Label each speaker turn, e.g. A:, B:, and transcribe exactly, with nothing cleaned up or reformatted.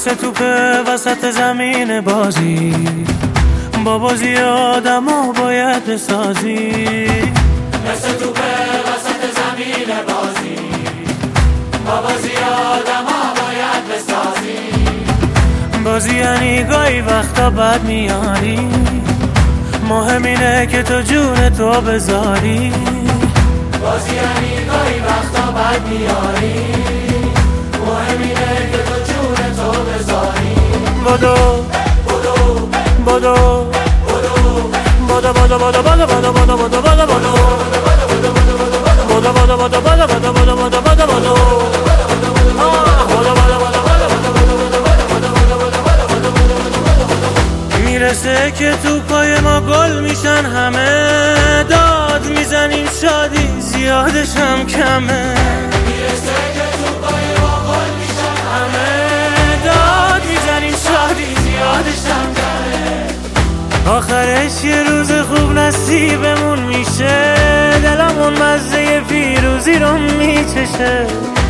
A: مثل توپه وسط زمین بازی، با بازی آدم ها باید بسازی.
B: مثل توپه وسط زمین بازی، با بازی آدم ها باید بسازی.
A: بازی یعنی گاهی وقتا بد میاری، مهم اینه که تو جون تو بذاری.
B: بازی یعنی گاهی وقتا بد میاری، مهم اینه که تو جون تو بذاری.
A: بدو
B: بدو
A: بدو بدو بدو بدو بدو بدو بدو بدو بدو بدو بدو بدو بدو بدو بدو بدو بدو. میرسه که تو پای ما گل میشن همه، داد میزنیم شادی زیادش هم کمه.
B: میرسه که تو پای ما گل میشن
A: همه، داد میزنیم شادی زیادش هم کمه. آخرش یه روز خوب نصیبمون میشه، دلمون مزه پیروزی رو میچشه.